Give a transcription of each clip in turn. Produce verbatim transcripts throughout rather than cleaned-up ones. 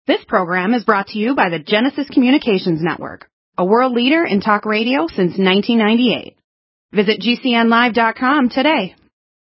This program is brought to you by the Genesis Communications Network, a world leader in talk radio since nineteen ninety-eight. Visit G C N live dot com today.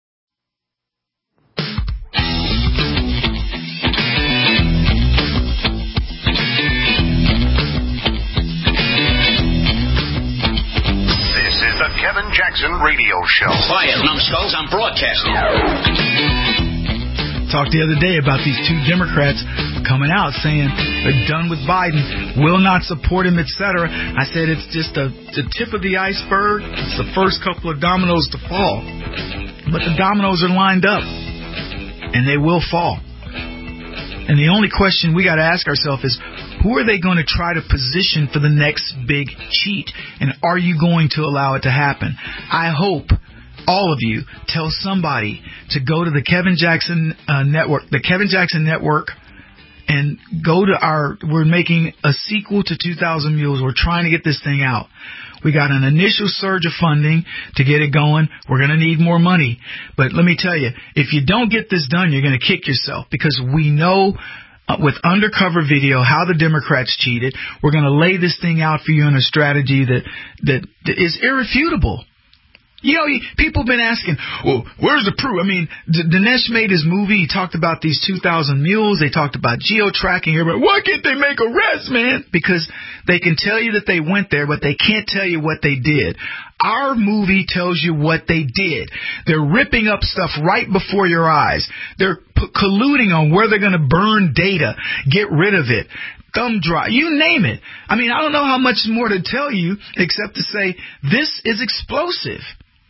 This is the Kevin Jackson Radio Show. Quiet, numbskulls, I'm broadcasting. Talked the other day about these two Democrats coming out saying they're done with Biden, will not support him, et cetera. I said it's just a, the tip of the iceberg. It's the first couple of dominoes to fall. But the dominoes are lined up, and they will fall. And the only question we got to ask ourselves is, who are they going to try to position for the next big cheat? And are you going to allow it to happen? I hope all of you tell somebody to go to the Kevin Jackson uh, Network, the Kevin Jackson Network, and go to our, we're making a sequel to two thousand Mules. We're trying to get this thing out. We got an initial surge of funding to get it going. We're going to need more money. But let me tell you, if you don't get this done, you're going to kick yourself, because we know uh, with undercover video how the Democrats cheated. We're going to lay this thing out for you in a strategy that, that, that is irrefutable. You know, people have been asking, well, where's the proof? I mean, D- Dinesh made his movie. He talked about these two thousand mules. They talked about geo-tracking. Everybody, why can't they make arrests, man? Because they can tell you that they went there, but they can't tell you what they did. Our movie tells you what they did. They're ripping up stuff right before your eyes. They're p- colluding on where they're going to burn data, get rid of it. Thumb drive, you name it. I mean, I don't know how much more to tell you except to say this is explosive.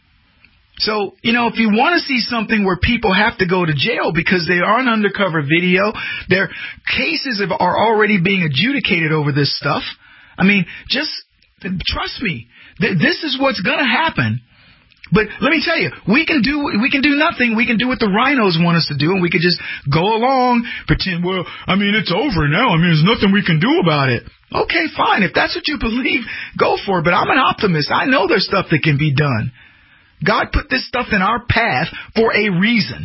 So, you know, if you want to see something where people have to go to jail because they are on undercover video, their cases have, are already being adjudicated over this stuff. I mean, just trust me, th- this is what's going to happen. But let me tell you, we can do we can do nothing. We can do what the rhinos want us to do, and we can just go along, pretend, well, I mean, it's over now. I mean, there's nothing we can do about it. Okay, fine. If that's what you believe, go for it. But I'm an optimist. I know there's stuff that can be done. God put this stuff in our path for a reason.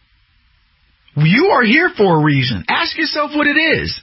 You are here for a reason. Ask yourself what it is.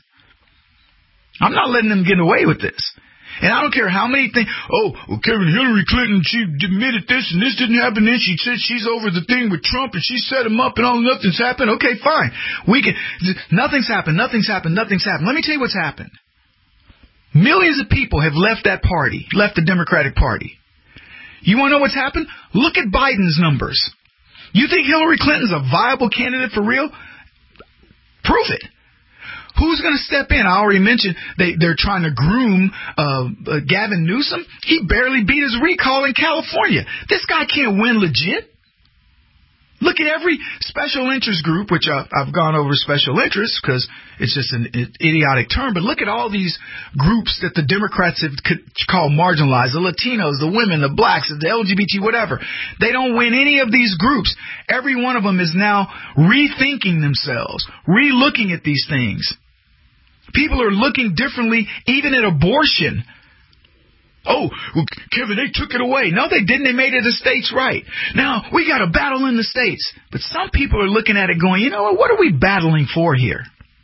I'm not letting them get away with this. And I don't care how many things. Oh, well, Kevin, Hillary Clinton, she admitted this and this didn't happen. Then she said she's over the thing with Trump and she set him up and all nothing's happened. Okay, fine. We can. Nothing's happened. Nothing's happened. Nothing's happened. Let me tell you what's happened. Millions of people have left that party, left the Democratic Party. You want to know what's happened? Look at Biden's numbers. You think Hillary Clinton's a viable candidate for real? Prove it. Who's going to step in? I already mentioned they, they're trying to groom uh, uh, Gavin Newsom. He barely beat his recall in California. This guy can't win legit. Look at every special interest group, which I, I've gone over special interests because it's just an idiotic term. But look at all these groups that the Democrats have called marginalized, the Latinos, the women, the blacks, the L G B T, whatever. They don't win any of these groups. Every one of them is now rethinking themselves, relooking at these things. People are looking differently even at abortion. Oh, well, Kevin, they took it away. No, they didn't. They made it the states right. Now, we got a battle in the states. But some people are looking at it going, you know what, what are we battling for here?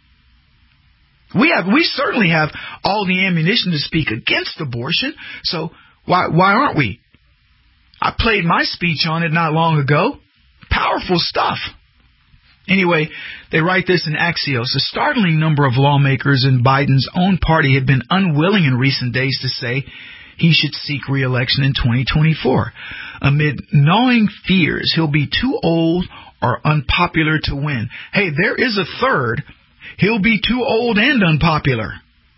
We have, we certainly have all the ammunition to speak against abortion. So why, why aren't we? I played my speech on it not long ago. Powerful stuff. Anyway, they write this in Axios. A startling number of lawmakers in Biden's own party have been unwilling in recent days to say he should seek re-election in twenty twenty-four. Amid gnawing fears he'll be too old or unpopular to win. Hey, there is a third. He'll be too old and unpopular.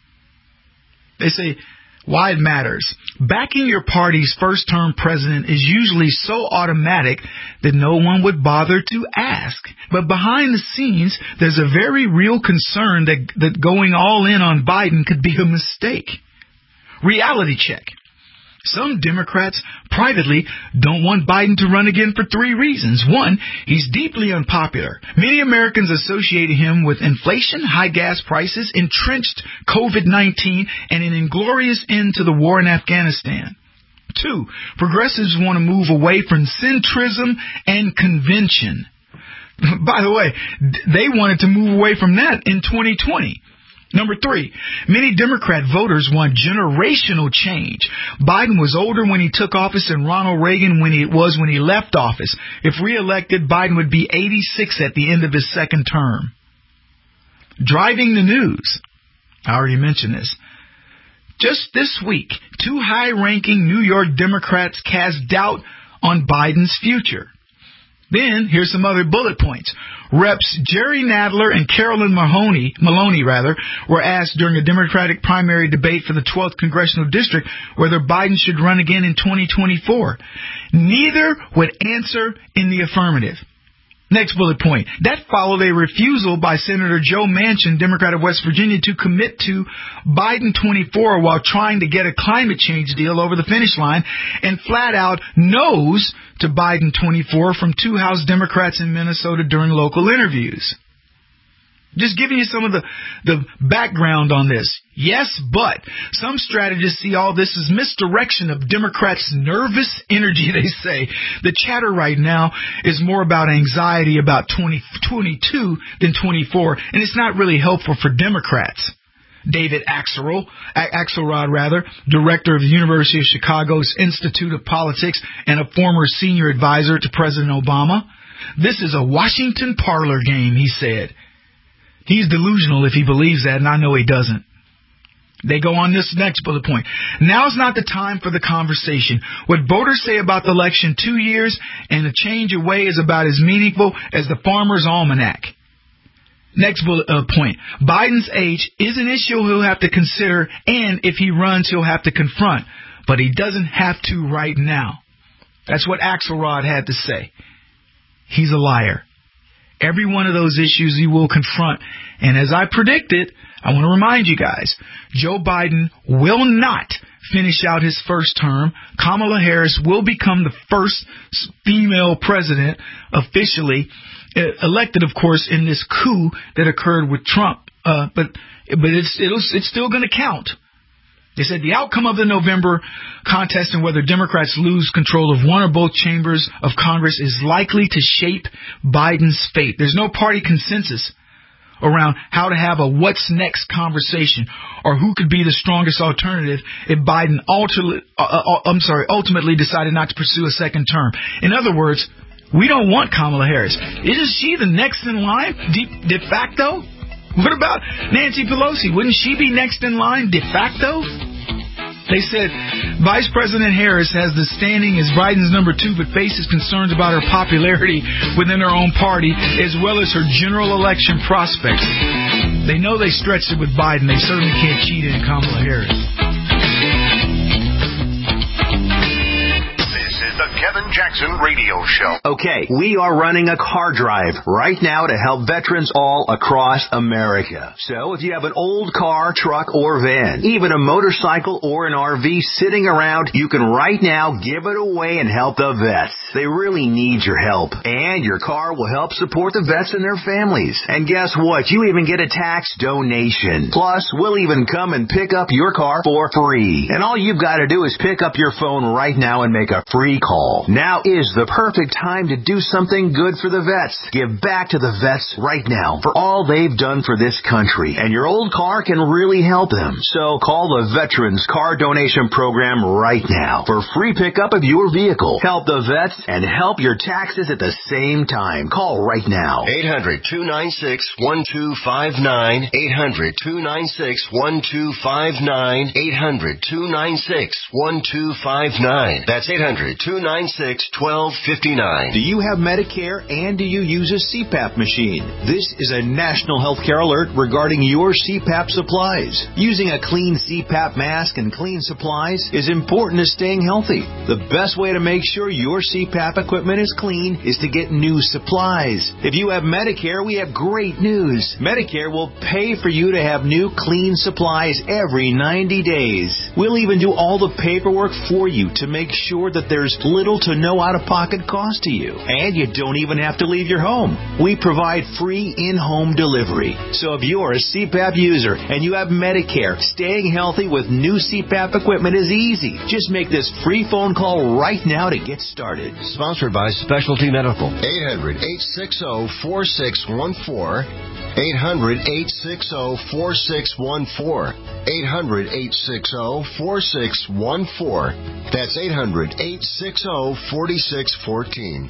They say why it matters. Backing your party's first-term president is usually so automatic that no one would bother to ask. But behind the scenes, there's a very real concern that, that going all in on Biden could be a mistake. Reality check. Some Democrats privately don't want Biden to run again for three reasons. One, he's deeply unpopular. Many Americans associate him with inflation, high gas prices, entrenched COVID nineteen, and an inglorious end to the war in Afghanistan. Two, progressives want to move away from centrism and convention. By the way, they wanted to move away from that in twenty twenty. Number three, many Democrat voters want generational change. Biden was older when he took office than Ronald Reagan when he was when he left office. If reelected, Biden would be eighty-six at the end of his second term. Driving the news. I already mentioned this. Just this week, two high-ranking New York Democrats cast doubt on Biden's future. Then, here's some other bullet points. Reps Jerry Nadler and Carolyn Maloney, Maloney rather, were asked during a Democratic primary debate for the twelfth Congressional District whether Biden should run again in twenty twenty-four. Neither would answer in the affirmative. Next bullet point. That followed a refusal by Senator Joe Manchin, Democrat of West Virginia, to commit to Biden twenty-four while trying to get a climate change deal over the finish line, and flat out no's to Biden twenty-four from two House Democrats in Minnesota during local interviews. Just giving you some of the, the background on this. Yes, but some strategists see all this as misdirection of Democrats' nervous energy, they say. The chatter right now is more about anxiety about twenty twenty-two than twenty-four, and it's not really helpful for Democrats. David Axelrod, Axelrod rather, director of the University of Chicago's Institute of Politics and a former senior advisor to President Obama. This is a Washington parlor game, he said. He's delusional if he believes that, and I know he doesn't. They go on this next bullet point. Now's not the time for the conversation. What voters say about the election two years and a change away is about as meaningful as the Farmer's Almanac. Next bullet uh, point. Biden's age is an issue he'll have to consider, and if he runs, he'll have to confront. But he doesn't have to right now. That's what Axelrod had to say. He's a liar. Every one of those issues he will confront. And as I predicted, I want to remind you guys, Joe Biden will not finish out his first term. Kamala Harris will become the first female president officially elected, of course, in this coup that occurred with Trump. Uh, but but it's it'll, it's still going to count. They said the outcome of the November contest and whether Democrats lose control of one or both chambers of Congress is likely to shape Biden's fate. There's no party consensus around how to have a what's next conversation or who could be the strongest alternative if Biden ultimately, uh, I'm sorry, ultimately decided not to pursue a second term. In other words, we don't want Kamala Harris. Isn't she the next in line de, de facto? What about Nancy Pelosi? Wouldn't she be next in line de facto? They said Vice President Harris has the standing as Biden's number two, but faces concerns about her popularity within her own party, as well as her general election prospects. They know they stretched it with Biden. They certainly can't cheat in Kamala Harris. The Kevin Jackson Radio Show. Okay, we are running a car drive right now to help veterans all across America. So if you have an old car, truck, or van, even a motorcycle or an R V sitting around, you can right now give it away and help the vets. They really need your help. And your car will help support the vets and their families. And guess what? You even get a tax donation. Plus, we'll even come and pick up your car for free. And all you've got to do is pick up your phone right now and make a free call. Now is the perfect time to do something good for the vets. Give back to the vets right now for all they've done for this country. And your old car can really help them. So call the Veterans Car Donation Program right now for free pickup of your vehicle. Help the vets and help your taxes at the same time. Call right now. eight hundred, two nine six, one two five nine. eight hundred, two nine six, one two five nine. eight hundred, two nine six, one two five nine. That's eight hundred, two nine six, one two five nine. Do you have Medicare and do you use a C PAP machine? This is a national healthcare alert regarding your C PAP supplies. Using a clean C PAP mask and clean supplies is important to staying healthy. The best way to make sure your C PAP equipment is clean is to get new supplies. If you have Medicare, we have great news. Medicare will pay for you to have new clean supplies every ninety days. We'll even do all the paperwork for you to make sure that there's little to no out-of-pocket cost to you. And you don't even have to leave your home. We provide free in-home delivery. So if you're a C PAP user and you have Medicare, staying healthy with new C PAP equipment is easy. Just make this free phone call right now to get started. Sponsored by Specialty Medical. eight hundred, eight six zero, four six one four. eight hundred, eight six zero, four six one four. eight hundred, eight six zero, four six one four. That's eight hundred, eight six zero, four six one four.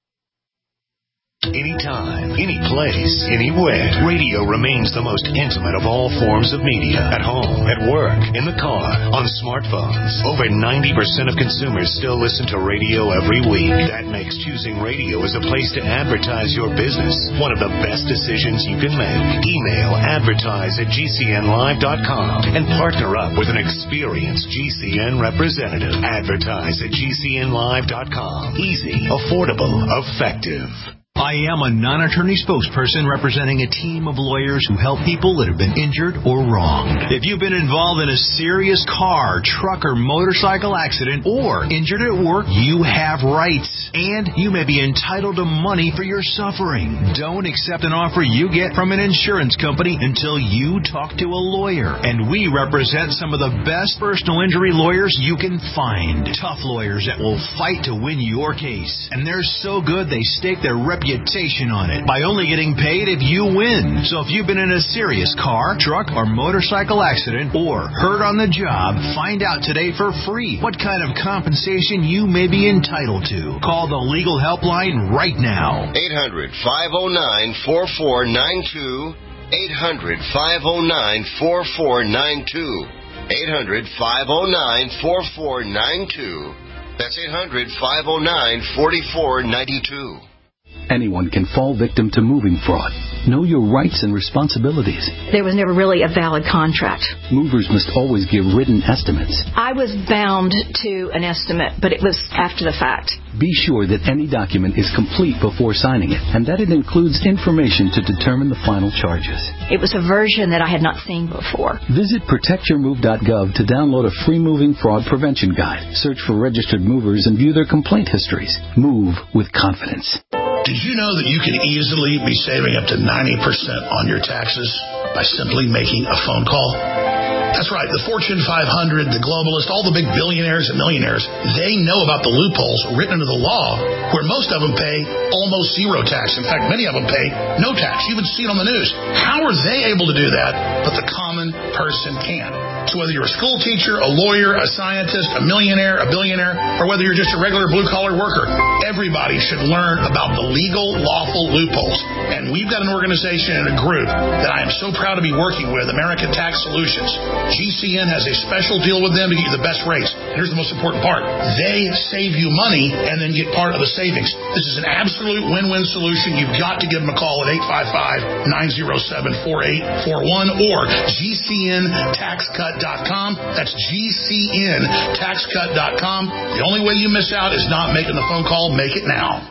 Anytime, any place, anywhere. Radio remains the most intimate of all forms of media. At home, at work, in the car, on smartphones. Over ninety percent of consumers still listen to radio every week. That makes choosing radio as a place to advertise your business one of the best decisions you can make. Email advertise at G C N live dot com and partner up with an experienced G C N representative. Advertise at G C N live dot com. Easy, affordable, effective. I am a non-attorney spokesperson representing a team of lawyers who help people that have been injured or wronged. If you've been involved in a serious car, truck, or motorcycle accident or injured at work, you have rights, and you may be entitled to money for your suffering. Don't accept an offer you get from an insurance company until you talk to a lawyer. And we represent some of the best personal injury lawyers you can find. Tough lawyers that will fight to win your case. And they're so good they stake their reputation on it by only getting paid if you win. So if you've been in a serious car, truck, or motorcycle accident or hurt on the job, find out today for free what kind of compensation you may be entitled to. Call the legal helpline right now. eight hundred, five oh nine, four four nine two. eight hundred, five oh nine, four four nine two. eight hundred, five oh nine, four four nine two. That's eight hundred, five oh nine, four four nine two. Anyone can fall victim to moving fraud. Know your rights and responsibilities. There was never really a valid contract. Movers must always give written estimates. I was bound to an estimate, but it was after the fact. Be sure that any document is complete before signing it, and that it includes information to determine the final charges. It was a version that I had not seen before. Visit protect your move dot gov to download a free moving fraud prevention guide. Search for registered movers and view their complaint histories. Move with confidence. Did you know that you can easily be saving up to ninety percent on your taxes by simply making a phone call? That's right. The Fortune five hundred, the globalists, all the big billionaires and millionaires, they know about the loopholes written into the law where most of them pay almost zero tax. In fact, many of them pay no tax. You even see it on the news. How are they able to do that, but the common person can? So whether you're a school teacher, a lawyer, a scientist, a millionaire, a billionaire, or whether you're just a regular blue-collar worker, everybody should learn about the legal, lawful loopholes. And we've got an organization and a group that I am so proud to be working with, American Tax Solutions. G C N has a special deal with them to get you the best rates. And here's the most important part. They save you money and then get part of the savings. This is an absolute win-win solution. You've got to give them a call at eight five five, nine oh seven, four eight four one or G C N tax cut dot com. That's G C N tax cut dot com. The only way you miss out is not making the phone call. Make it now.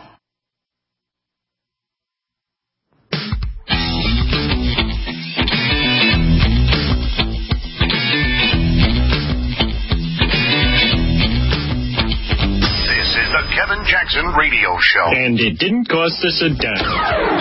Kevin Jackson Radio Show. And it didn't cost us a dime.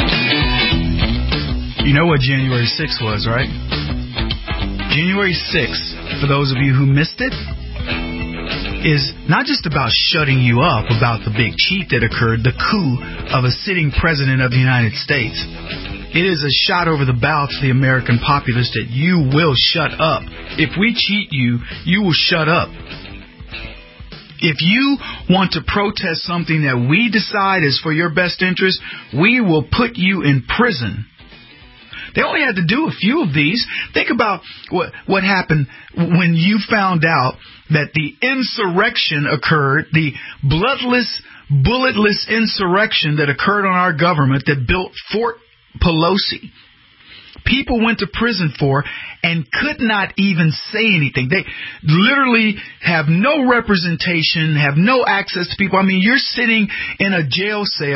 You know what January sixth was, right? January sixth, for those of you who missed it, is not just about shutting you up about the big cheat that occurred, the coup of a sitting president of the United States. It is a shot over the bow to the American populace that you will shut up. If we cheat you, you will shut up. If you want to protest something that we decide is for your best interest, we will put you in prison. They only had to do a few of these. Think about what what happened when you found out that the insurrection occurred, the bloodless, bulletless insurrection that occurred on our government that built Fort Pelosi. People went to prison for and could not even say anything. They literally have no representation, have no access to people. I mean, you're sitting in a jail cell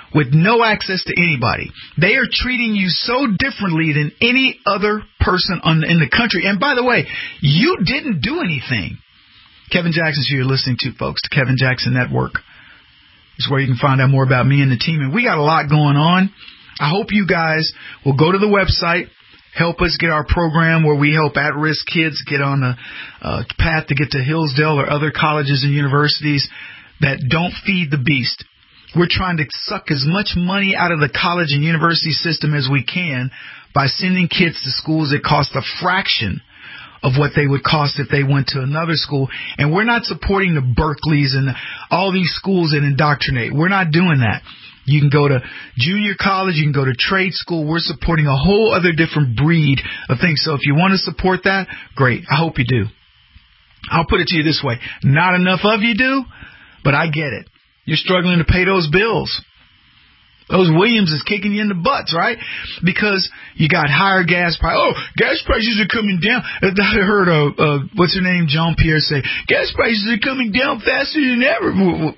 with no access to anybody. They are treating you so differently than any other person on, in the country. And by the way, you didn't do anything. Kevin Jackson's who you're listening to, folks. The Kevin Jackson Network is where you can find out more about me and the team. And we got a lot going on. I hope you guys will go to the website, help us get our program where we help at-risk kids get on the uh, path to get to Hillsdale or other colleges and universities that don't feed the beast. We're trying to suck as much money out of the college and university system as we can by sending kids to schools that cost a fraction of what they would cost if they went to another school. And we're not supporting the Berkeleys and all these schools that indoctrinate. We're not doing that. You can go to junior college. You can go to trade school. We're supporting a whole other different breed of things. So if you want to support that, great. I hope you do. I'll put it to you this way. Not enough of you do, but I get it. You're struggling to pay those bills. Those Williams is kicking you in the butts, right? Because you got higher gas prices. Oh, gas prices are coming down. I heard, uh, uh, what's her name, Jean Pierre say, gas prices are coming down faster than ever.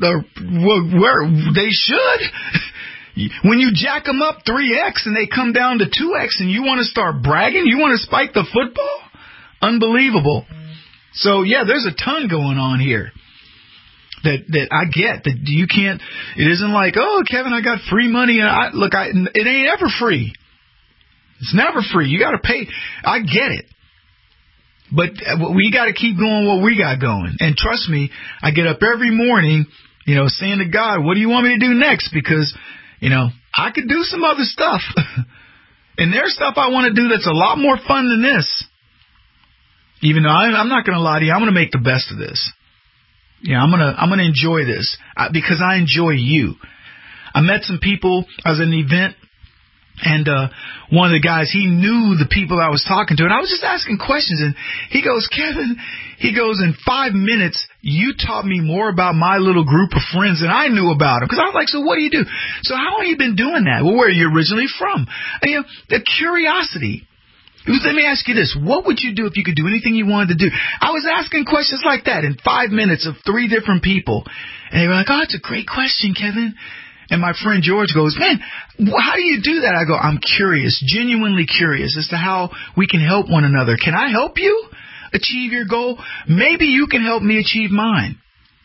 Where they should. When you jack them up three X and they come down to two X and you want to start bragging, you want to spike the football? Unbelievable. So, yeah, there's a ton going on here. That that I get that you can't. It isn't like, oh, Kevin, I got free money and I look. I it ain't ever free. It's never free. You got to pay. I get it, but we got to keep going what we got going. And trust me, I get up every morning, you know, saying to God, what do you want me to do next? Because you know I could do some other stuff, and there's stuff I want to do that's a lot more fun than this. Even though I, I'm not going to lie to you, I'm going to make the best of this. Yeah, I'm gonna I'm gonna enjoy this because I enjoy you. I met some people. I was at an event, and uh, one of the guys, he knew the people I was talking to, and I was just asking questions. And he goes, Kevin, he goes, in five minutes, you taught me more about my little group of friends than I knew about them. Because I was like, so what do you do? So how long have you been doing that? Well, where are you originally from? And, you know, the curiosity. Let me ask you this. What would you do if you could do anything you wanted to do? I was asking questions like that in five minutes of three different people. And they were like, oh, it's a great question, Kevin. And my friend George goes, man, how do you do that? I go, I'm curious, genuinely curious as to how we can help one another. Can I help you achieve your goal? Maybe you can help me achieve mine.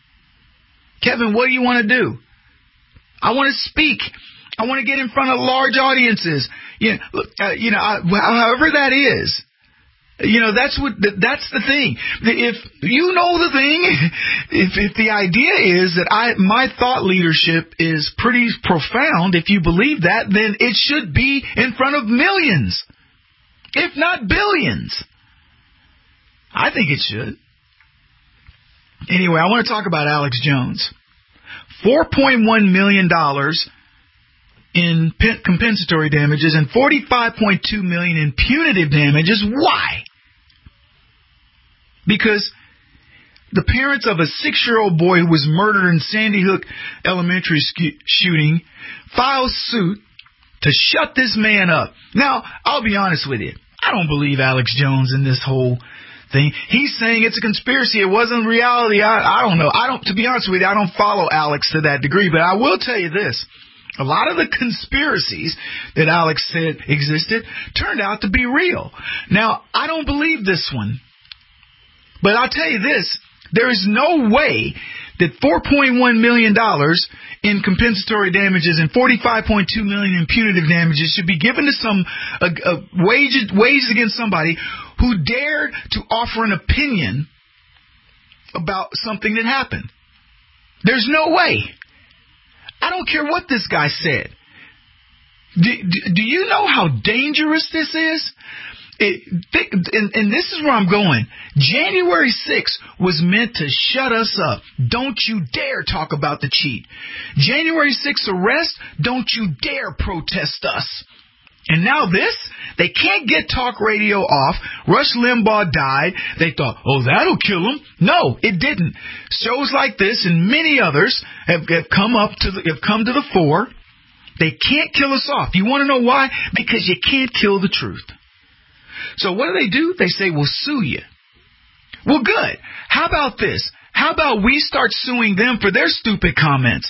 Kevin, what do you want to do? I want to speak. I want to get in front of large audiences. You know, uh, you know, uh, however that is. You know, that's what, that's the thing. If you know the thing, if, if the idea is that I, my thought leadership is pretty profound, if you believe that, then it should be in front of millions, if not billions. I think it should. Anyway, I want to talk about Alex Jones. four point one million dollars in compensatory damages and forty-five point two million dollars in punitive damages. Why? Because the parents of a six-year-old boy who was murdered in Sandy Hook Elementary sc- shooting filed suit to shut this man up. Now, I'll be honest with you. I don't believe Alex Jones in this whole thing. He's saying it's a conspiracy. It wasn't reality. I, I don't know. I don't. To be honest with you, I don't follow Alex to that degree. But I will tell you this. A lot of the conspiracies that Alex said existed turned out to be real. Now, I don't believe this one. But I'll tell you this. There is no way that four point one million dollars in compensatory damages and forty-five point two million dollars in punitive damages should be given to some uh, uh, wages, wages against somebody who dared to offer an opinion about something that happened. There's no way. I don't care what this guy said. Do, do, do you know how dangerous this is? It, and, and this is where I'm going. January sixth was meant to shut us up. Don't you dare talk about the cheat. January sixth arrest, don't you dare protest us. And now this, they can't get talk radio off. Rush Limbaugh died. They thought, oh, that'll kill him. No, it didn't. Shows like this and many others have, have come up to the, have come to the fore. They can't kill us off. You want to know why? Because you can't kill the truth. So what do they do? They say, we'll sue you. Well, good. How about this? How about we start suing them for their stupid comments?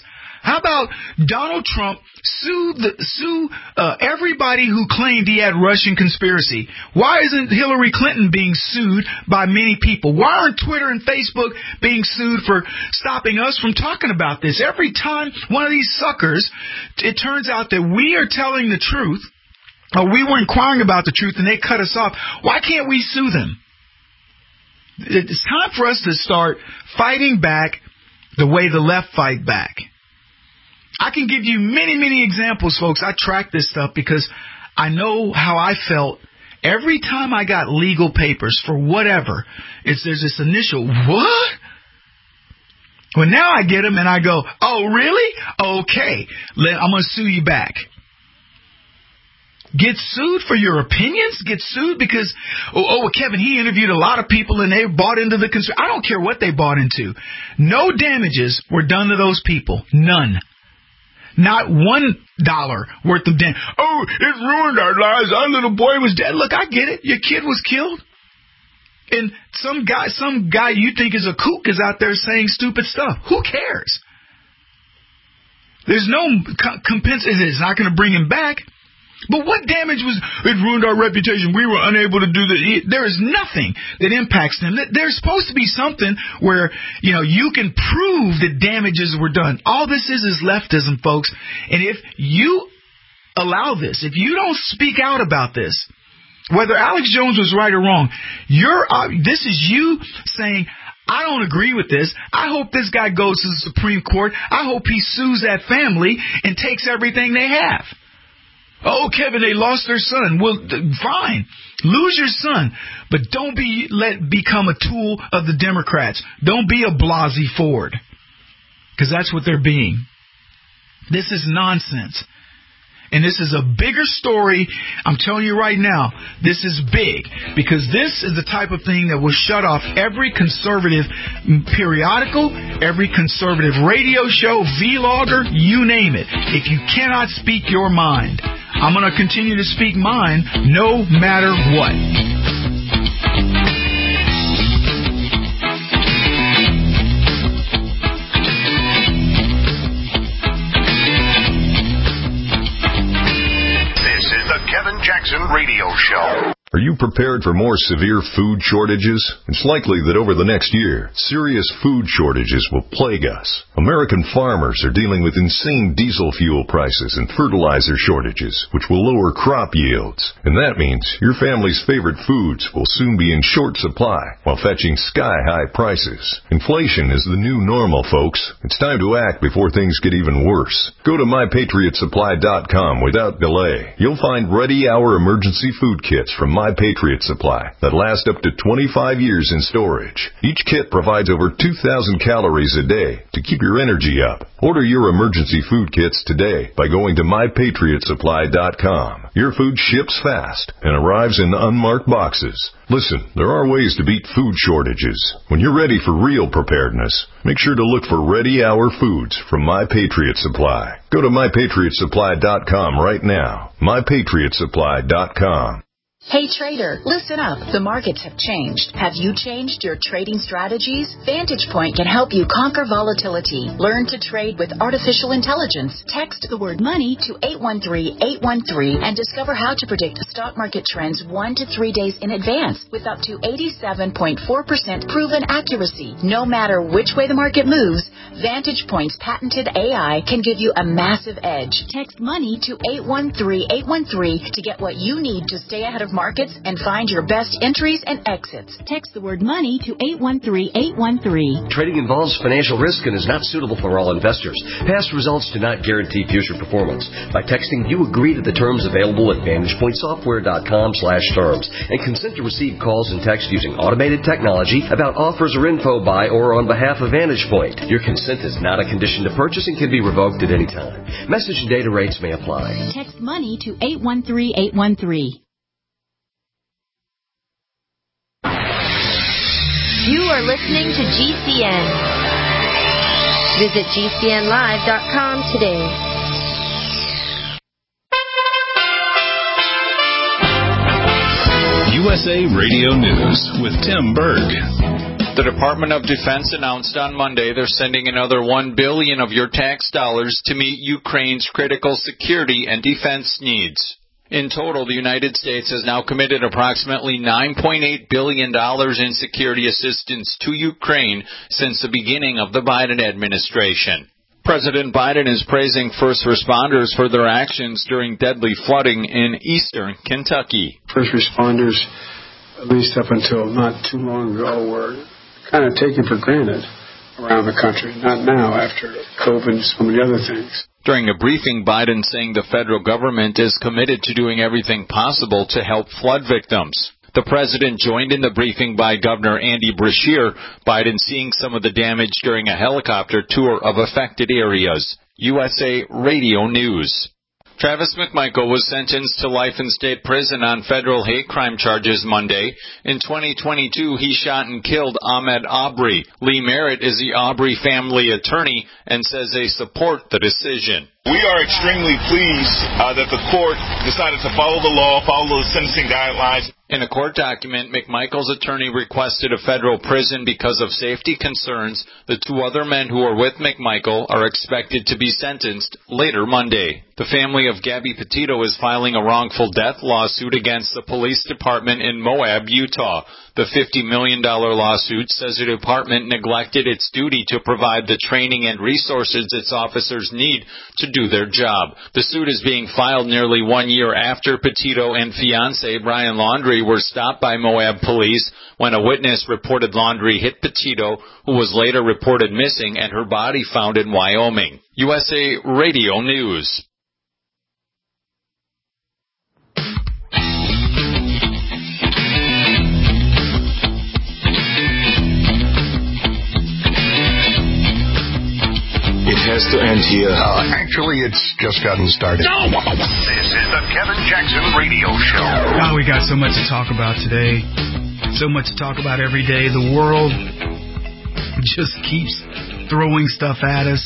How about Donald Trump sue the, sue uh, everybody who claimed he had Russian conspiracy? Why isn't Hillary Clinton being sued by many people? Why aren't Twitter and Facebook being sued for stopping us from talking about this? Every time one of these suckers, it turns out that we are telling the truth, or we were inquiring about the truth and they cut us off, why can't we sue them? It's time for us to start fighting back the way the left fight back. I can give you many, many examples, folks. I track this stuff because I know how I felt every time I got legal papers for whatever. It's there's this initial, what? Well, now I get them and I go, oh, really? Okay, I'm going to sue you back. Get sued for your opinions? Get sued because, oh, oh, Kevin, he interviewed a lot of people and they bought into the conspiracy. I don't care what they bought into. No damages were done to those people. None. Not one dollar worth of damage. Oh, it ruined our lives. Our little boy was dead. Look, I get it. Your kid was killed. And some guy, some guy you think is a kook is out there saying stupid stuff. Who cares? There's no compensation. It's not going to bring him back. But what damage was, it ruined our reputation. We were unable to do that. There is nothing that impacts them. There's supposed to be something where, you know, you can prove that damages were done. All this is is leftism, folks. And if you allow this, if you don't speak out about this, whether Alex Jones was right or wrong, you're, uh, this is you saying, I don't agree with this. I hope this guy goes to the Supreme Court. I hope he sues that family and takes everything they have. Oh, Kevin, they lost their son. Well, fine. Lose your son. But don't be let become a tool of the Democrats. Don't be a Blasey Ford. Because that's what they're being. This is nonsense. And this is a bigger story. I'm telling you right now, this is big. Because this is the type of thing that will shut off every conservative periodical, every conservative radio show, vlogger, you name it. If you cannot speak your mind, I'm going to continue to speak mine no matter what. Kevin Jackson Radio Show. Are you prepared for more severe food shortages? It's likely that over the next year, serious food shortages will plague us. American farmers are dealing with insane diesel fuel prices and fertilizer shortages, which will lower crop yields. And that means your family's favorite foods will soon be in short supply while fetching sky-high prices. Inflation is the new normal, folks. It's time to act before things get even worse. Go to my patriot supply dot com without delay. You'll find ready-hour emergency food kits from My Patriot Supply that last up to twenty-five years in storage. Each kit provides over two thousand calories a day to keep your energy up. Order your emergency food kits today by going to my patriot supply dot com. Your food ships fast and arrives in unmarked boxes. Listen, there are ways to beat food shortages. When you're ready for real preparedness, make sure to look for Ready Hour Foods from My Patriot Supply. Go to my patriot supply dot com right now. my patriot supply dot com. Hey trader, listen up. The markets have changed. Have you changed your trading strategies? Vantage Point can help you conquer volatility. Learn to trade with artificial intelligence. Text the word money to eight one three, eight one three and discover how to predict stock market trends one to three days in advance with up to eighty-seven point four percent proven accuracy. No matter which way the market moves, Vantage Point's patented A I can give you a massive edge. Text money to eight one three, eight one three to get what you need to stay ahead of markets and find your best entries and exits. Text the word money to eight one three, eight one three. Trading involves financial risk and is not suitable for all investors. Past results do not guarantee future performance. By texting, you agree to the terms available at vantage point software dot com slash terms and consent to receive calls and text using automated technology about offers or info by or on behalf of Vantage Point. Your consent is not a condition to purchase and can be revoked at any time. Message and data rates may apply. Text money to eight one three, eight one three. You are listening to G C N. Visit G C N live dot com today. U S A Radio News with Tim Berg. The Department of Defense announced on Monday they're sending another one billion dollars of your tax dollars to meet Ukraine's critical security and defense needs. In total, the United States has now committed approximately nine point eight billion dollars in security assistance to Ukraine since the beginning of the Biden administration. President Biden is praising first responders for their actions during deadly flooding in eastern Kentucky. First responders, at least up until not too long ago, were kind of taken for granted around the country. Not now, after COVID and so many other things. During a briefing, Biden saying the federal government is committed to doing everything possible to help flood victims. The president joined in the briefing by Governor Andy Beshear. Biden seeing some of the damage during a helicopter tour of affected areas. U S A Radio News. Travis McMichael was sentenced to life in state prison on federal hate crime charges Monday. In twenty twenty-two, he shot and killed Ahmaud Arbery. Lee Merritt is the Arbery family attorney and says they support the decision. We are extremely pleased uh, that the court decided to follow the law, follow the sentencing guidelines. In a court document, McMichael's attorney requested a federal prison because of safety concerns. The two other men who are with McMichael are expected to be sentenced later Monday. The family of Gabby Petito is filing a wrongful death lawsuit against the police department in Moab, Utah. The fifty million dollars lawsuit says the department neglected its duty to provide the training and resources its officers need to do their job. The suit is being filed nearly one year after Petito and fiancé Brian Laundrie were stopped by Moab police when a witness reported Laundrie hit Petito, who was later reported missing, and her body found in Wyoming. U S A Radio News. It has to end here. Uh, actually, it's just gotten started. No! This is the Kevin Jackson Radio Show. Oh, we got so much to talk about today. So much to talk about every day. The world just keeps throwing stuff at us.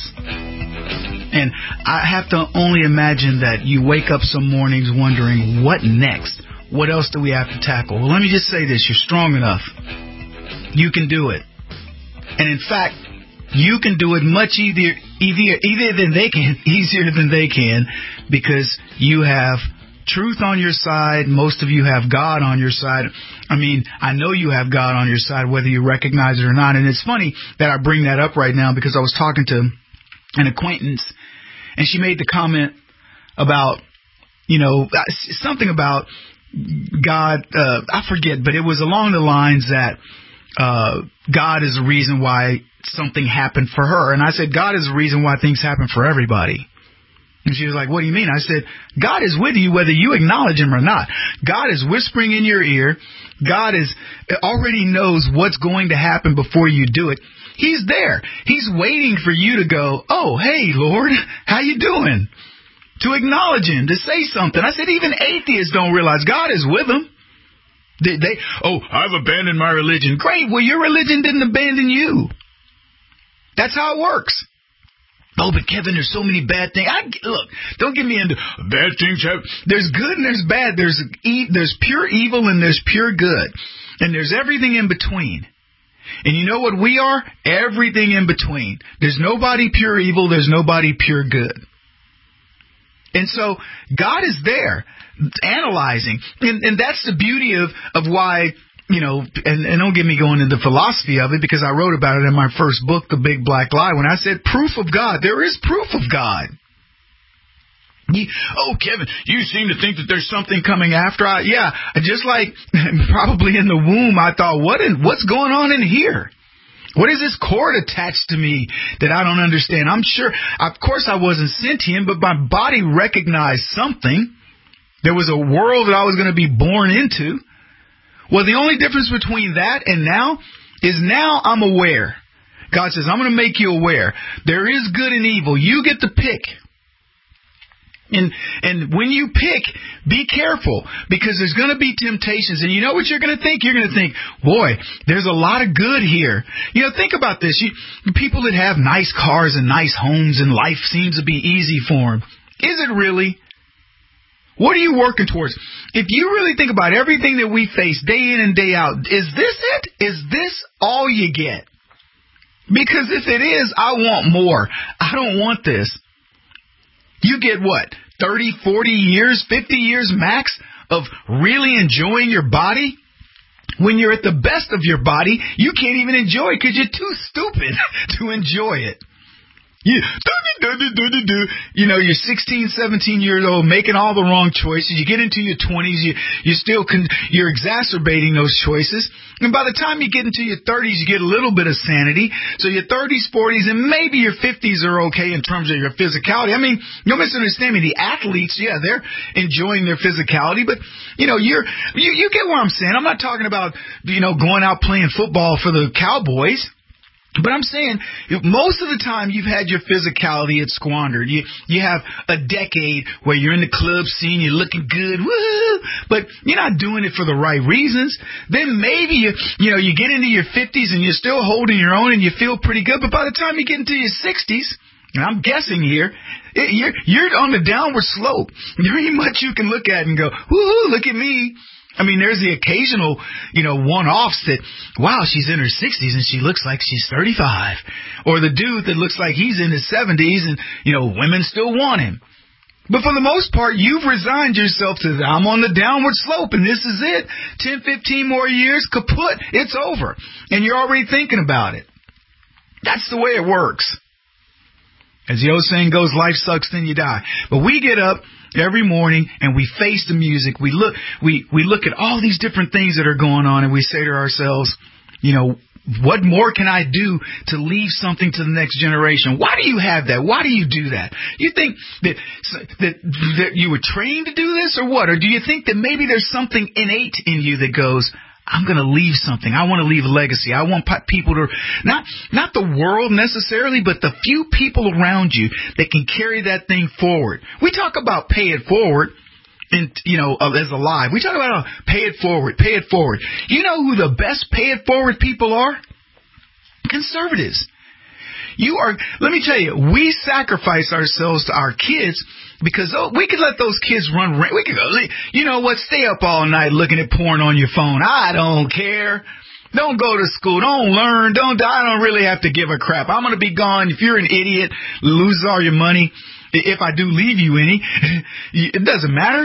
And I have to only imagine that you wake up some mornings wondering, what next? What else do we have to tackle? Well, let me just say this. You're strong enough. You can do it. And in fact, you can do it much easier, easier, easier than they can, easier than they can, because you have truth on your side. Most of you have God on your side. I mean, I know you have God on your side, whether you recognize it or not. And it's funny that I bring that up right now, because I was talking to an acquaintance, and she made the comment about, you know, something about God. Uh, I forget, but it was along the lines that uh, God is the reason why something happened for her. And I said, God is the reason why things happen for everybody. And she was like, what do you mean? I said, God is with you whether you acknowledge him or not. God is whispering in your ear. God is already knows what's going to happen before you do it. He's there. He's waiting for you to go, oh, hey, Lord, how you doing? To acknowledge him, to say something. I said, even atheists don't realize God is with them. They, they, oh, I've abandoned my religion. Great. Well, your religion didn't abandon you. That's how it works. Oh, but Kevin, there's so many bad things. I, look, don't get me into bad things. Have, there's good and there's bad. There's e- there's pure evil and there's pure good. And there's everything in between. And you know what we are? Everything in between. There's nobody pure evil. There's nobody pure good. And so God is there analyzing. And, and that's the beauty of, of why... You know, and, and don't get me going into the philosophy of it, because I wrote about it in my first book, The Big Black Lie, when I said proof of God. There is proof of God. You, oh, Kevin, you seem to think that there's something coming after. I, yeah, just like probably in the womb, I thought, what in, what's going on in here? What is this cord attached to me that I don't understand? I'm sure, of course, I wasn't sentient, but my body recognized something. There was a world that I was going to be born into. Well, the only difference between that and now is now I'm aware. God says, I'm going to make you aware. There is good and evil. You get to pick. And and when you pick, be careful, because there's going to be temptations. And you know what you're going to think? You're going to think, boy, there's a lot of good here. You know, think about this. You, people that have nice cars and nice homes and life seems to be easy for them. Is it really? What are you working towards? If you really think about everything that we face day in and day out, is this it? Is this all you get? Because if it is, I want more. I don't want this. You get what? thirty, forty years, fifty years max of really enjoying your body? When you're at the best of your body, you can't even enjoy it because you're too stupid to enjoy it. You, you know, you're sixteen, seventeen years old, making all the wrong choices. You get into your twenties, you, you still con- you're exacerbating those choices. And by the time you get into your thirties, you get a little bit of sanity. So your thirties, forties, and maybe your fifties are okay in terms of your physicality. I mean, don't misunderstand me. The athletes, yeah, they're enjoying their physicality, but you know, you're you, you get what I'm saying. I'm not talking about, you know, going out playing football for the Cowboys. But I'm saying, most of the time you've had your physicality it's squandered. You you have a decade where you're in the club scene, you're looking good, woo, but you're not doing it for the right reasons. Then maybe you you know you get into your fifties and you're still holding your own and you feel pretty good. But by the time you get into your sixties, and I'm guessing here, it, you're you're on the downward slope. There ain't much you can look at and go, woohoo, look at me. I mean, there's the occasional, you know, one-offs that, wow, she's in her sixties and she looks like she's thirty-five. Or the dude that looks like he's in his seventies and, you know, women still want him. But for the most part, you've resigned yourself to, I'm on the downward slope and this is it. ten, fifteen more years, kaput, it's over. And you're already thinking about it. That's the way it works. As the old saying goes, life sucks, then you die. But we get up every morning and we face the music. We look, we, we look at all these different things that are going on and we say to ourselves, you know, what more can I do to leave something to the next generation? Why do you have that? Why do you do that? You think that, that, that you were trained to do this or what? Or do you think that maybe there's something innate in you that goes, I'm going to leave something. I want to leave a legacy. I want people to, not not the world necessarily, but the few people around you that can carry that thing forward. We talk about pay it forward, and you know, as alive. We talk about uh, pay it forward, pay it forward. You know who the best pay it forward people are? Conservatives. You are, let me tell you, we sacrifice ourselves to our kids because oh, we could let those kids run. We could go, you know what, stay up all night looking at porn on your phone. I don't care. Don't go to school. Don't learn. Don't, I don't really have to give a crap. I'm going to be gone. If you're an idiot, lose all your money. If I do leave you any, it doesn't matter.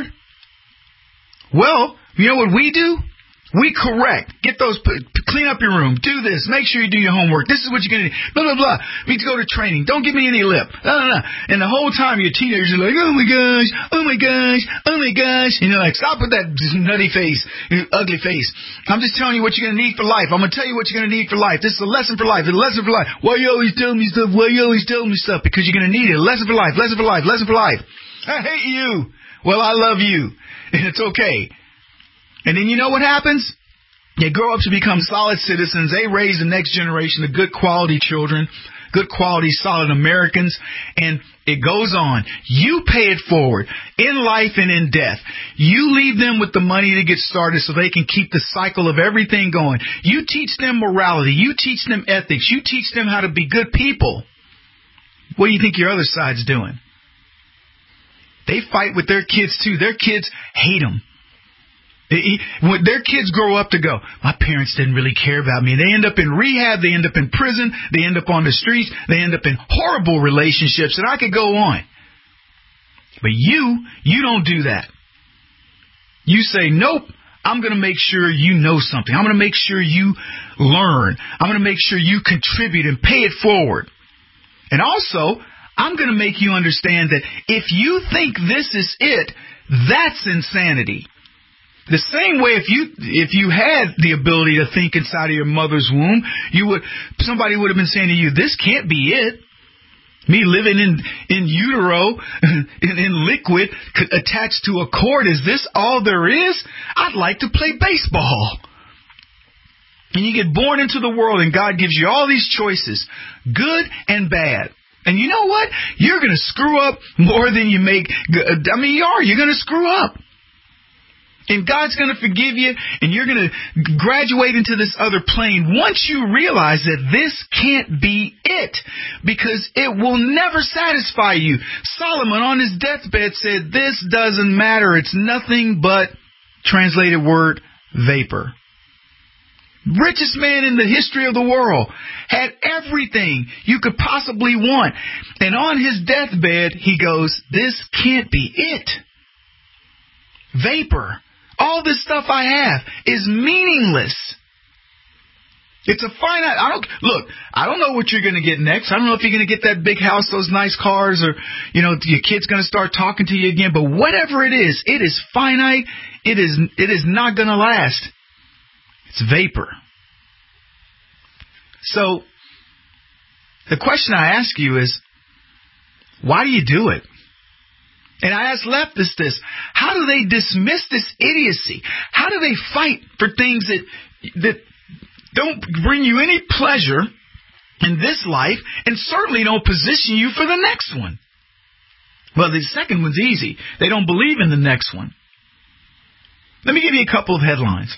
Well, you know what we do? We correct. Get those, clean up your room. Do this. Make sure you do your homework. This is what you're going to do. Blah, blah, blah. We need to go to training. Don't give me any lip. No, no, no. And the whole time your teenagers are like, oh my gosh, oh my gosh, oh my gosh. And you're like, stop with that nutty face, ugly face. I'm just telling you what you're going to need for life. I'm going to tell you what you're going to need for life. This is a lesson for life. It's a lesson for life. Why you always telling me stuff? Why you always telling me stuff? Because you're going to need it. A lesson for life. Lesson for life. Lesson for life. I hate you. Well, I love you. And it's okay. And then you know what happens? They grow up to become solid citizens. They raise the next generation of good quality children, good quality, solid Americans, and it goes on. You pay it forward in life and in death. You leave them with the money to get started so they can keep the cycle of everything going. You teach them morality. You teach them ethics. You teach them how to be good people. What do you think your other side's doing? They fight with their kids, too. Their kids hate them. When their kids grow up to go, my parents didn't really care about me. They end up in rehab. They end up in prison. They end up on the streets. They end up in horrible relationships. And I could go on. But you, you don't do that. You say, nope, I'm going to make sure you know something. I'm going to make sure you learn. I'm going to make sure you contribute and pay it forward. And also, I'm going to make you understand that if you think this is it, that's insanity. The same way if you if you had the ability to think inside of your mother's womb, you would somebody would have been saying to you, this can't be it. Me living in, in utero, in, in liquid, attached to a cord, is this all there is? I'd like to play baseball. And you get born into the world and God gives you all these choices, good and bad. And you know what? You're going to screw up more than you make. I mean, you are. You're going to screw up. And God's going to forgive you, and you're going to graduate into this other plane once you realize that this can't be it, because it will never satisfy you. Solomon on his deathbed said, this doesn't matter. It's nothing but, translated word, vapor. Richest man in the history of the world, had everything you could possibly want. And on his deathbed, he goes, this can't be it. Vapor. All this stuff I have is meaningless. It's a finite. I don't look. I don't know what you're going to get next. I don't know if you're going to get that big house, those nice cars, or you know your kid's going to start talking to you again. But whatever it is, it is finite. It is. It is not going to last. It's vapor. So the question I ask you is, why do you do it? And I ask leftists this, how do they dismiss this idiocy? How do they fight for things that that don't bring you any pleasure in this life and certainly don't position you for the next one? Well, the second one's easy. They don't believe in the next one. Let me give you a couple of headlines.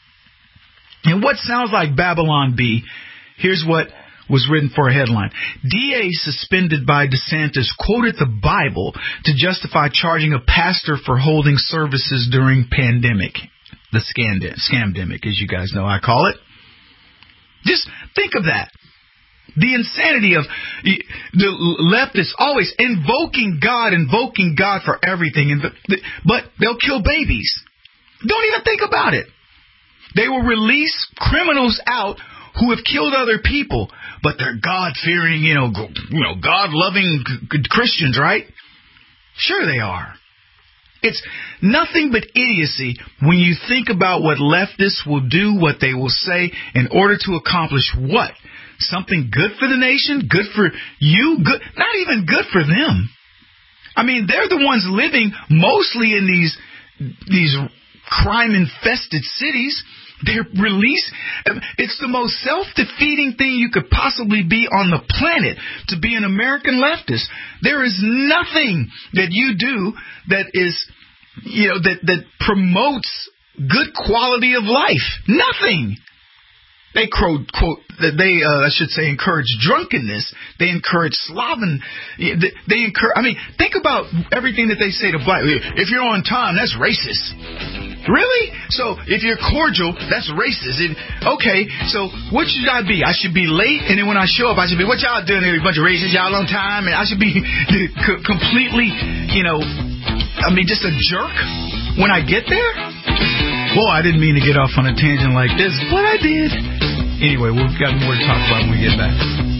And what sounds like Babylon B, here's what was written for a headline. D A suspended by DeSantis quoted the Bible to justify charging a pastor for holding services during pandemic. The scamdemic, as you guys know I call it. Just think of that. The insanity of the leftists always invoking God, invoking God for everything, and but they'll kill babies. Don't even think about it. They will release criminals out who have killed other people, but they're God-fearing, you know, you know, God-loving Christians, right? Sure they are. It's nothing but idiocy when you think about what leftists will do, what they will say in order to accomplish what? Something good for the nation? Good for you? Good? Not even good for them. I mean, they're the ones living mostly in these these crime-infested cities. They're released. It's the most self-defeating thing you could possibly be on the planet, to be an American leftist. There is nothing that you do that is, you know, that, that promotes good quality of life. Nothing. They quote, quote they, uh, I should say, encourage drunkenness. They encourage slobbing. They, they encourage, I mean, think about everything that they say to black. If you're on time, that's racist. Really? So if you're cordial, that's racist. It, okay, so what should I be? I should be late, and then when I show up, I should be, what y'all doing here? A bunch of racists, y'all on time, and I should be completely, you know, I mean, just a jerk when I get there? Boy, I didn't mean to get off on a tangent like this, but I did. Anyway, we've got more to talk about when we get back.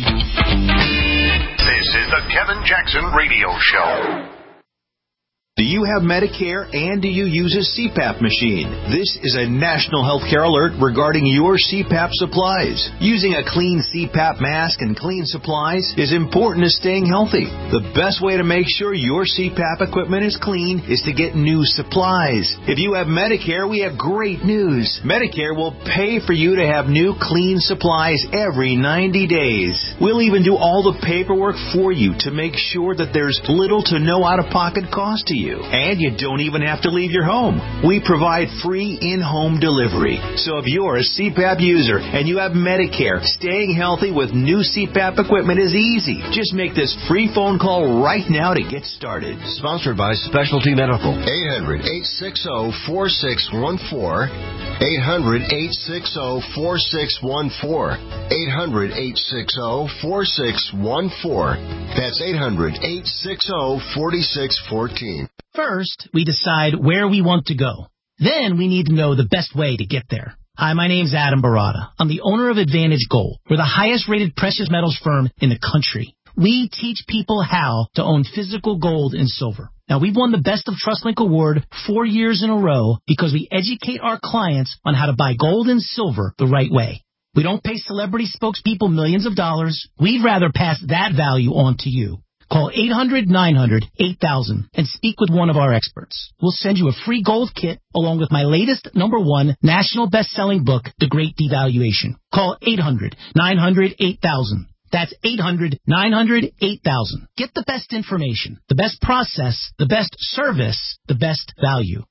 This is the Kevin Jackson Radio Show. Do you have Medicare and do you use a C PAP machine? This is a national healthcare alert regarding your C PAP supplies. Using a clean C PAP mask and clean supplies is important to staying healthy. The best way to make sure your C PAP equipment is clean is to get new supplies. If you have Medicare, we have great news. Medicare will pay for you to have new clean supplies every ninety days. We'll even do all the paperwork for you to make sure that there's little to no out-of-pocket cost to you. And you don't even have to leave your home. We provide free in-home delivery. So if you're a C PAP user and you have Medicare, staying healthy with new C PAP equipment is easy. Just make this free phone call right now to get started. Sponsored by Specialty Medical. eight hundred, eight six zero, four six one four. eight hundred, eight six zero, four six one four. eight hundred, eight six zero, four six one four. That's eight hundred, eight six zero, four six one four. First, we decide where we want to go. Then we need to know the best way to get there. Hi, my name's Adam Barada. I'm the owner of Advantage Gold. We're the highest rated precious metals firm in the country. We teach people how to own physical gold and silver. Now, we've won the Best of TrustLink Award four years in a row because we educate our clients on how to buy gold and silver the right way. We don't pay celebrity spokespeople millions of dollars. We'd rather pass that value on to you. Call eight hundred, nine hundred, eight thousand and speak with one of our experts. We'll send you a free gold kit along with my latest number one national best-selling book, The Great Devaluation. Call eight hundred, nine hundred, eight thousand. That's eight hundred, nine hundred, eight thousand. Get the best information, the best process, the best service, the best value.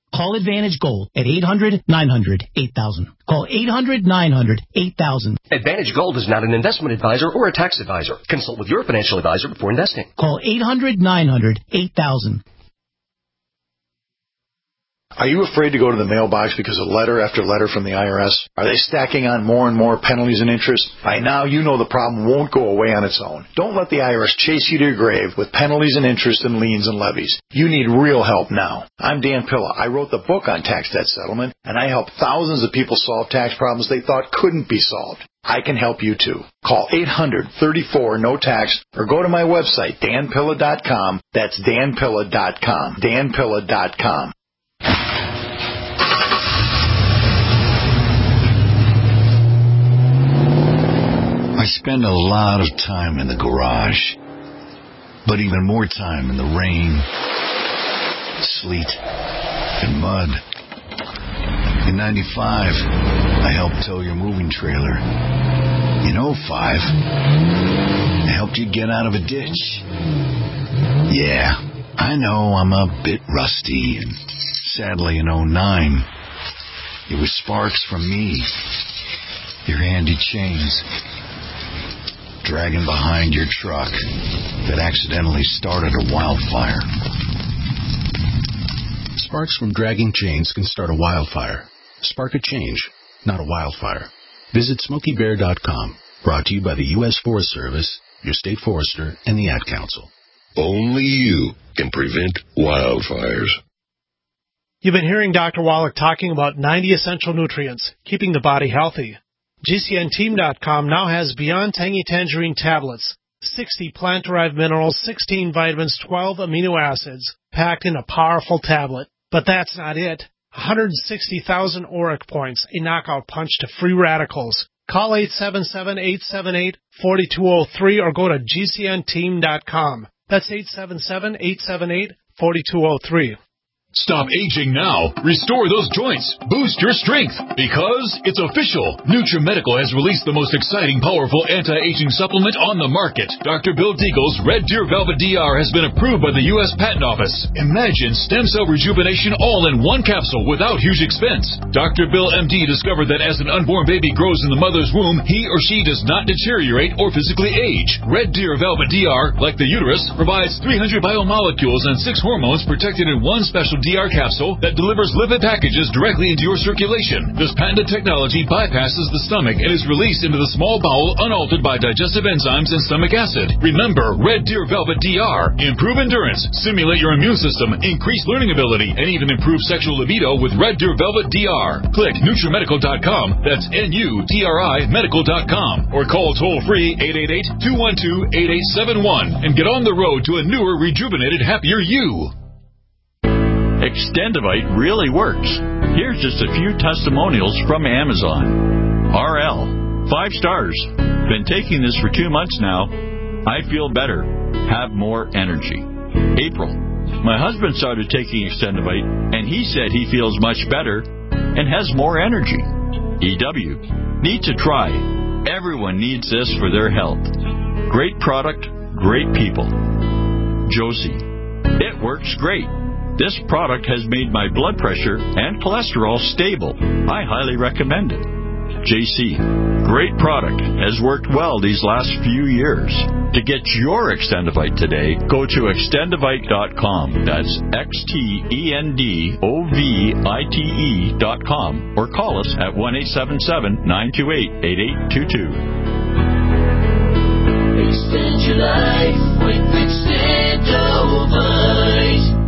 Call Advantage Gold at eight hundred, nine hundred, eight thousand. Call eight hundred, nine hundred, eight thousand. Advantage Gold is not an investment advisor or a tax advisor. Consult with your financial advisor before investing. Call eight hundred, nine hundred, eight thousand. Are you afraid to go to the mailbox because of letter after letter from the I R S? Are they stacking on more and more penalties and interest? By now, you know the problem won't go away on its own. Don't let the I R S chase you to your grave with penalties and interest and liens and levies. You need real help now. I'm Dan Pilla. I wrote the book on tax debt settlement, and I help thousands of people solve tax problems they thought couldn't be solved. I can help you too. Call eight hundred, thirty-four, no tax or go to my website, dan pilla dot com. That's dan pilla dot com. dan pilla dot com. I spend a lot of time in the garage, but even more time in the rain, sleet, and mud. In ninety-five, I helped tow your moving trailer. In oh five, I helped you get out of a ditch. Yeah, I know I'm a bit rusty, and sadly in oh nine, it was sparks from me, your handy chains, dragging behind your truck that accidentally started a wildfire. Sparks from dragging chains can start a wildfire. Spark a change, not a wildfire. Visit Smokey Bear dot com. Brought to you by the U S Forest Service, your state forester, and the Ad Council. Only you can prevent wildfires. You've been hearing Doctor Wallach talking about ninety essential nutrients, keeping the body healthy. G C N team dot com now has Beyond Tangy Tangerine tablets, sixty plant-derived minerals, sixteen vitamins, twelve amino acids, packed in a powerful tablet. But that's not it. one hundred sixty thousand auric points, a knockout punch to free radicals. Call eight seven seven, eight seven eight, four two zero three or go to G C N team dot com. That's eight seven seven, eight seven eight, four two zero three. Stop aging now. Restore those joints. Boost your strength. Because it's official. NutriMedical has released the most exciting, powerful anti-aging supplement on the market. Doctor Bill Deagle's Red Deer Velvet D R has been approved by the U S Patent Office. Imagine stem cell rejuvenation all in one capsule without huge expense. Doctor Bill M D discovered that as an unborn baby grows in the mother's womb, he or she does not deteriorate or physically age. Red Deer Velvet D R, like the uterus, provides three hundred biomolecules and six hormones protected in one special D R capsule that delivers lipid packages directly into your circulation. This patented technology bypasses the stomach and is released into the small bowel unaltered by digestive enzymes and stomach acid. Remember, Red Deer Velvet D R. Improve endurance, stimulate your immune system, increase learning ability, and even improve sexual libido with Red Deer Velvet D R. Click NutriMedical dot com. That's N U T R I Medical dot com. Or call toll-free eight eight eight, two one two, eight eight seven one and get on the road to a newer, rejuvenated, happier you. Extendivite really works. Here's just a few testimonials from Amazon. R L, five stars. Been taking this for two months now. I feel better. Have more energy. April, my husband started taking Extendivite, and he said he feels much better and has more energy. E W, need to try. Everyone needs this for their health. Great product, great people. Josie, it works great. This product has made my blood pressure and cholesterol stable. I highly recommend it. J C, great product. Has worked well these last few years. To get your Extendivite today, go to extendivite dot com. That's X T E N D O V I T E dot com. Or call us at one eight seven seven, nine two eight, eight eight two two. Extend your life with Extendivite.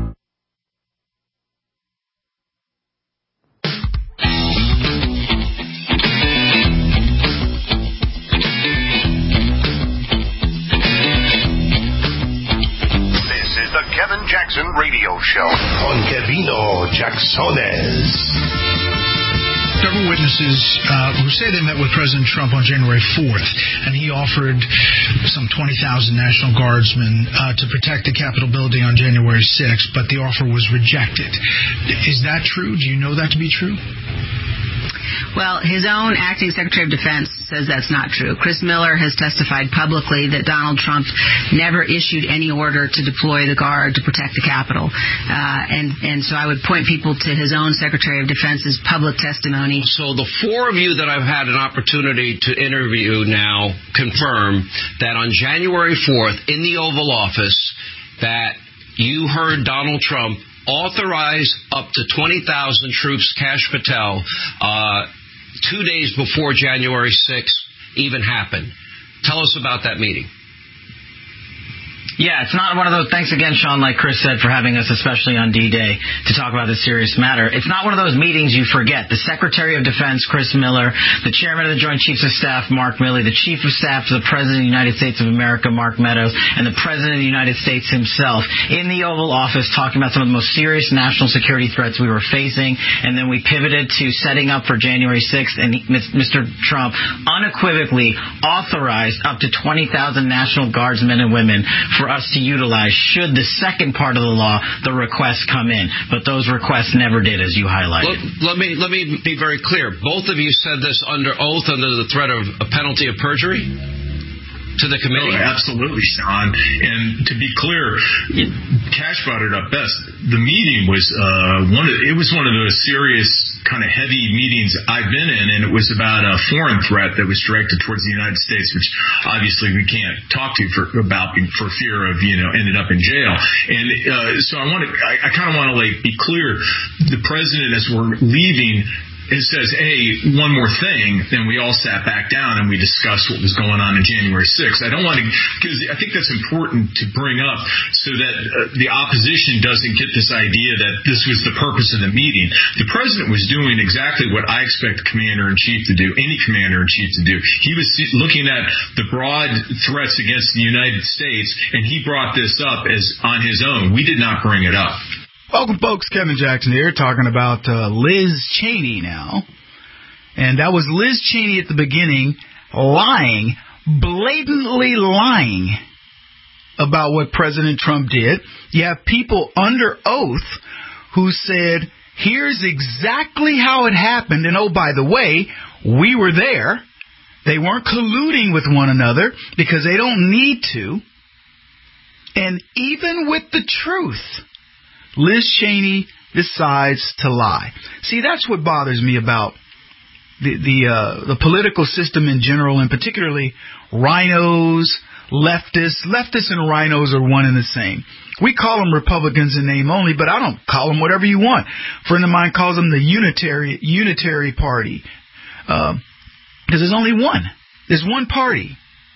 Kevin Jackson Radio Show on Kevino Jacksones. Several witnesses uh, who say they met with President Trump on January fourth, and he offered some twenty thousand National Guardsmen uh, to protect the Capitol building on January sixth, but the offer was rejected. Is that true? Do you know that to be true? Well, his own acting Secretary of Defense says that's not true. Chris Miller has testified publicly that Donald Trump never issued any order to deploy the Guard to protect the Capitol. Uh, and, and so I would point people to his own Secretary of Defense's public testimony. So the four of you that I've had an opportunity to interview now confirm that on January fourth in the Oval Office that you heard Donald Trump authorize up to twenty thousand troops, Kash Patel, uh, two days before January sixth even happened. Tell us about that meeting. Yeah, it's not one of those, thanks again, Sean, like Chris said, for having us, especially on D-Day, to talk about this serious matter. It's not one of those meetings you forget. The Secretary of Defense, Chris Miller, the Chairman of the Joint Chiefs of Staff, Mark Milley, the Chief of Staff to the President of the United States of America, Mark Meadows, and the President of the United States himself in the Oval Office talking about some of the most serious national security threats we were facing, and then we pivoted to setting up for January sixth, and Mister Trump unequivocally authorized up to twenty thousand National Guardsmen and women for us to utilize should the second part of the law, the requests, come in. But those requests never did, as you highlighted. Let, let me let me be very clear. Both of you said this under oath, under the threat of a penalty of perjury to the committee? Oh, absolutely, Sean. And to be clear, Kash brought it up best. The meeting was uh, one of, it was one of those serious kind of heavy meetings I've been in, and it was about a foreign threat that was directed towards the United States, which obviously we can't talk to for about for fear of, you know, ended up in jail. And uh, so I want to, I, I kind of want to like be clear. The president, as we're leaving, it says, hey, one more thing, then we all sat back down and we discussed what was going on in January sixth. I don't want to, because I think that's important to bring up so that uh, the opposition doesn't get this idea that this was the purpose of the meeting. The president was doing exactly what I expect the commander-in-chief to do, any commander-in-chief to do. He was looking at the broad threats against the United States, and he brought this up as on his own. We did not bring it up. Welcome, folks. Kevin Jackson here, talking about uh, Liz Cheney now. And that was Liz Cheney at the beginning, lying, blatantly lying about what President Trump did. You have people under oath who said, here's exactly how it happened. And, oh, by the way, we were there. They weren't colluding with one another because they don't need to. And even with the truth, Liz Cheney decides to lie. See, that's what bothers me about the the, uh, the political system in general, and particularly rhinos, leftists. Leftists and rhinos are one and the same. We call them Republicans in name only, but I don't call them whatever you want. A friend of mine calls them the Unitary Unitary Party, because uh, there's only one. There's one party.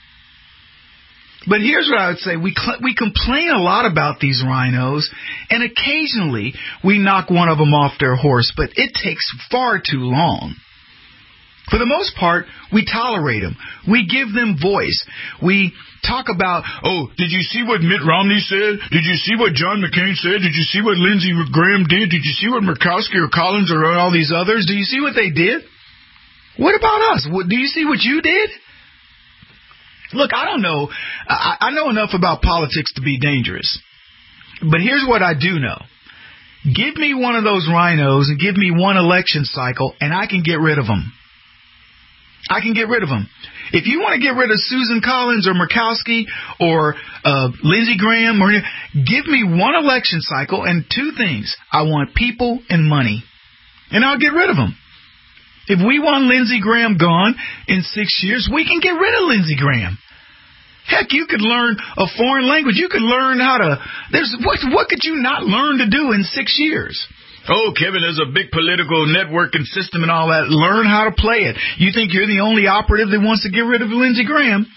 But here's what I would say. We cl- we complain a lot about these rhinos, and occasionally we knock one of them off their horse, but it takes far too long. For the most part, we tolerate them. We give them voice. We talk about, oh, did you see what Mitt Romney said? Did you see what John McCain said? Did you see what Lindsey Graham did? Did you see what Murkowski or Collins or all these others? Do you see what they did? What about us? What, do you see what you did? Look, I don't know. I, I know enough about politics to be dangerous. But here's what I do know. Give me one of those rhinos and give me one election cycle, and I can get rid of them. I can get rid of them. If you want to get rid of Susan Collins or Murkowski or uh, Lindsey Graham, or give me one election cycle and two things. I want people and money, and I'll get rid of them. If we want Lindsey Graham gone in six years, we can get rid of Lindsey Graham. Heck, you could learn a foreign language. You could learn how to. There's what? What could you not learn to do in six years? Oh, Kevin, there's a big political network and system and all that. Learn how to play it. You think you're the only operative that wants to get rid of Lindsey Graham?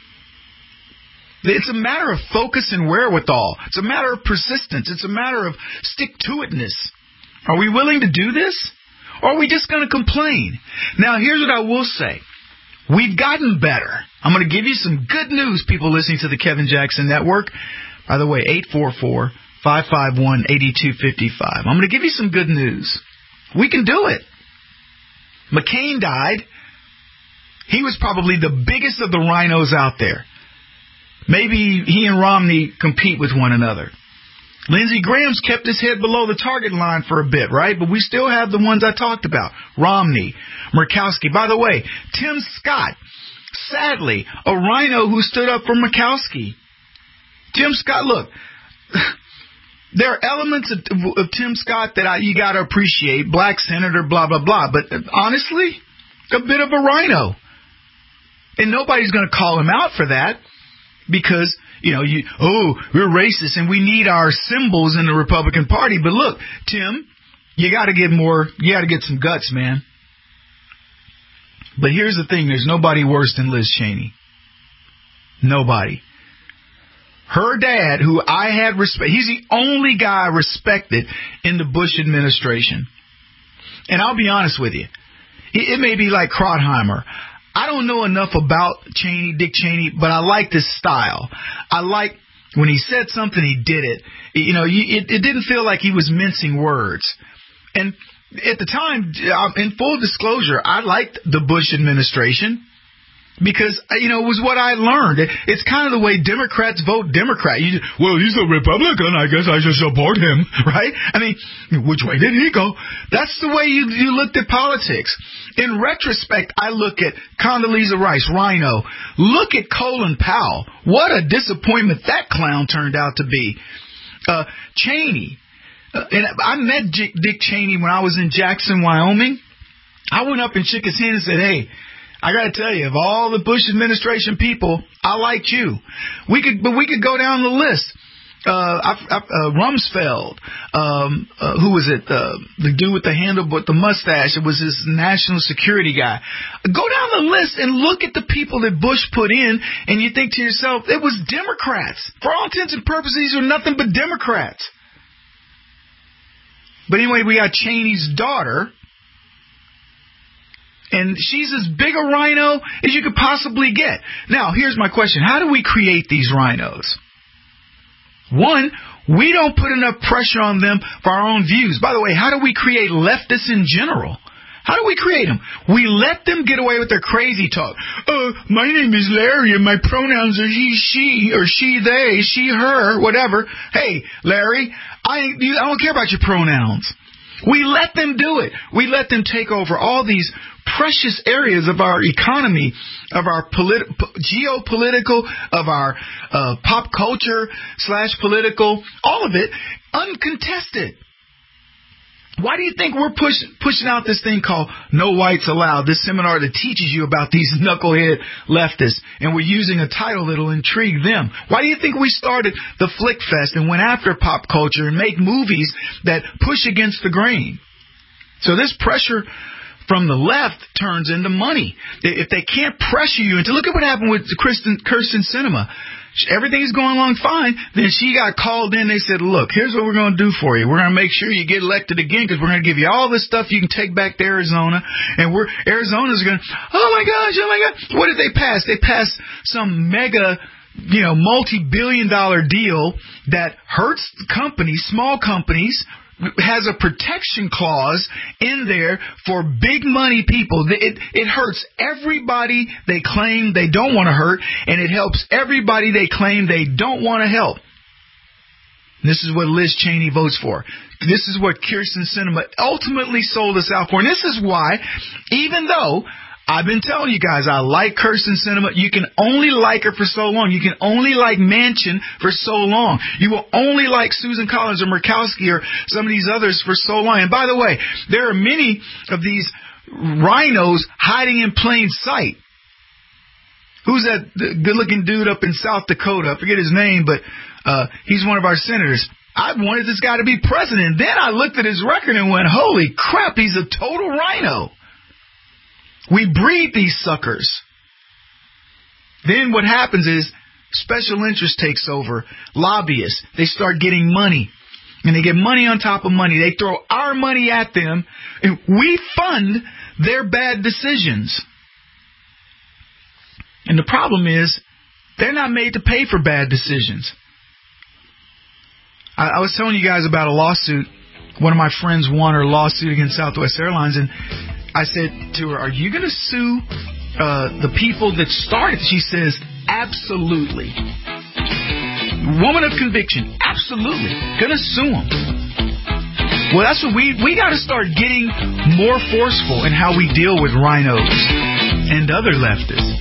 It's a matter of focus and wherewithal. It's a matter of persistence. It's a matter of stick-to-itness. Are we willing to do this? Or are we just going to complain? Now, here's what I will say. We've gotten better. I'm going to give you some good news, people listening to the Kevin Jackson Network. By the way, eight four four, five five one, eight two five five. I'm going to give you some good news. We can do it. McCain died. He was probably the biggest of the rhinos out there. Maybe he and Romney compete with one another. Lindsey Graham's kept his head below the target line for a bit, right? But we still have the ones I talked about. Romney, Murkowski. By the way, Tim Scott, sadly, a rhino who stood up for Murkowski. Tim Scott, look, there are elements of, of Tim Scott that I, you got to appreciate. Black senator, blah, blah, blah. But honestly, a bit of a rhino. And nobody's going to call him out for that because, you know, you, oh, we're racist and we need our symbols in the Republican Party. But look, Tim, you got to get more, you got to get some guts, man. But here's the thing. There's nobody worse than Liz Cheney. Nobody. Her dad, who I had respect, he's the only guy I respected in the Bush administration. And I'll be honest with you. It, it may be like Krautheimer. I don't know enough about Cheney, Dick Cheney, but I like this style. I like when he said something, he did it. You know, it, it didn't feel like he was mincing words. And at the time, in full disclosure, I liked the Bush administration because, you know, it was what I learned. It, it's kind of the way Democrats vote Democrat. You just, well, he's a Republican, I guess I should support him, right? I mean, which way did he go? That's the way you, you looked at politics. In retrospect, I look at Condoleezza Rice, Rhino. Look at Colin Powell. What a disappointment that clown turned out to be. Uh, Cheney. Uh, and I met Dick, Dick Cheney when I was in Jackson, Wyoming. I went up and shook his hand and said, hey, I got to tell you, of all the Bush administration people, I liked you. We could, but we could go down the list. Uh, I, I, uh, Rumsfeld, um, uh, who was it? Uh, the dude with the handle, but the mustache. It was this national security guy. Go down the list and look at the people that Bush put in, and you think to yourself, it was Democrats. For all intents and purposes, these are nothing but Democrats. But anyway, we got Cheney's daughter. And she's as big a rhino as you could possibly get. Now, here's my question. How do we create these rhinos? One, we don't put enough pressure on them for our own views. By the way, how do we create leftists in general? How do we create them? We let them get away with their crazy talk. Uh, my name is Larry and my pronouns are he, she, or she, they, she, her, whatever. Hey, Larry, I, I don't care about your pronouns. We let them do it. We let them take over all these precious areas of our economy, of our polit- geopolitical, of our uh, pop culture slash political, all of it uncontested. Why do you think we're push, pushing out this thing called No Whites Allowed, this seminar that teaches you about these knucklehead leftists, and we're using a title that will intrigue them? Why do you think we started the Flick Fest and went after pop culture and make movies that push against the grain? So this pressure from the left turns into money. If they can't pressure you into, look at what happened with Kristen, Kirsten Sinema. Everything's going along fine. Then she got called in. They said, look, here's what we're going to do for you. We're going to make sure you get elected again because we're going to give you all this stuff you can take back to Arizona. And we're Arizona's going to, oh, my gosh, oh, my God. What did they pass? They passed some mega, you know, multi-billion dollar deal that hurts companies, small companies, has a protection clause in there for big money people. It, it hurts everybody they claim they don't want to hurt, and it helps everybody they claim they don't want to help. This is what Liz Cheney votes for. This is what Kirsten Sinema ultimately sold us out for. And this is why, even though I've been telling you guys, I like Kirsten Sinema. You can only like her for so long. You can only like Manchin for so long. You will only like Susan Collins or Murkowski or some of these others for so long. And by the way, there are many of these rhinos hiding in plain sight. Who's that good-looking dude up in South Dakota? I forget his name, but uh, he's one of our senators. I wanted this guy to be president. Then I looked at his record and went, holy crap, he's a total rhino. We breed these suckers. Then what happens is special interest takes over. Lobbyists, they start getting money. And they get money on top of money. They throw our money at them. And we fund their bad decisions. And the problem is, they're not made to pay for bad decisions. I, I was telling you guys about a lawsuit. One of my friends won her lawsuit against Southwest Airlines, and I said to her, are you going to sue uh, the people that started? She says, absolutely. woman of conviction, absolutely. Gonna sue him. Well, that's what we, we got to start getting more forceful in how we deal with rhinos and other leftists.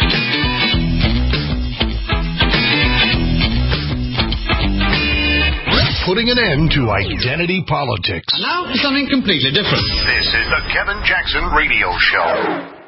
Putting an end to identity politics. And now for something completely different. This is the Kevin Jackson Radio Show.